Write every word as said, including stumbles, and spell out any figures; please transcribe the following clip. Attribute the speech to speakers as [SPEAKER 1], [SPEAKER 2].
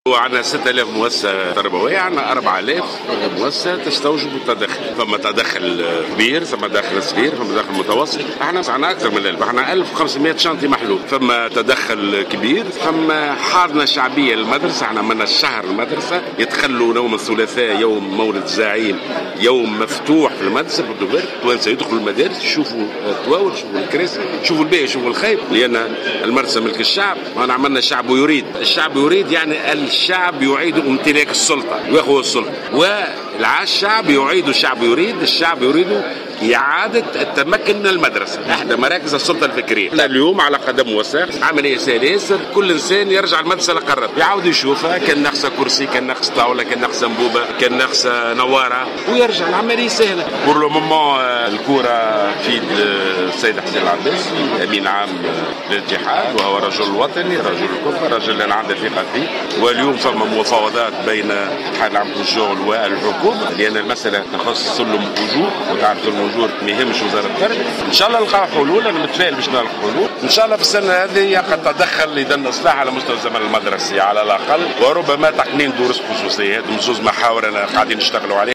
[SPEAKER 1] وعندنا ستة آلاف مؤسسة تربوية، عندنا أربعة آلاف مؤسسة تستوجب التدخل. فما تدخل كبير، ثم تدخل صغير، ثم تدخل متوسط. احنا عندنا أكثر من ألف، احنا ألف وخمسمائة شانتي محلول. فما تدخل كبير، فما حاضنة شعبية للمدرسة. احنا عملنا الشهر المدرسة، يتخلوا يوم الثلاثاء يوم مولد الزعيم، يوم مفتوح في المدرسة بالدوبر. التوانسة يدخلوا المدارس يشوفوا التواول، يشوفوا الكراسي، يشوفوا البيئة، يشوفوا الخير، لأن المدرسة ملك الشعب. وانا عملنا الشعب يريد، الشعب يريد يعني الشعب يعيد امتلاك السلطة ويأخذ السلطة، والشعب يعيد، الشعب يريد، الشعب يريد إعادة التمكن من المدرسة، إحدى مراكز السلطة الفكرية. اليوم على قدم وساق عملية سلاسل، كل إنسان يرجع المدرسة لقرب يعاود يشوفها، كان ناقص كرسي، كان ناقص طاولة، كان ناقص أنبوبة، كان ناقص نوارة، ويرجع العملية سهلة. بور لو مومون الكورة في السيد حسين العباسي أمين عام للاتحاد، وهو رجل وطني، رجل الكفر، رجل أنا عندي ثقة فيه. واليوم فما مفاوضات بين الاتحاد العام للشغل والحكومة، لأن المسألة تخص سلم أجور، وتعرف الأجور ما يهمش وزارة التربية. إن شاء الله نلقى حلول، أنا متفائل باش نلقى حلول. إن شاء الله في السنة هذه قد تدخل لدن إصلاح على مستوى الزمن المدرسي على الأقل، وربما تقنين دروس خصوصية. هذه زوج محاور أنا قاعدين نشتغلوا عليها.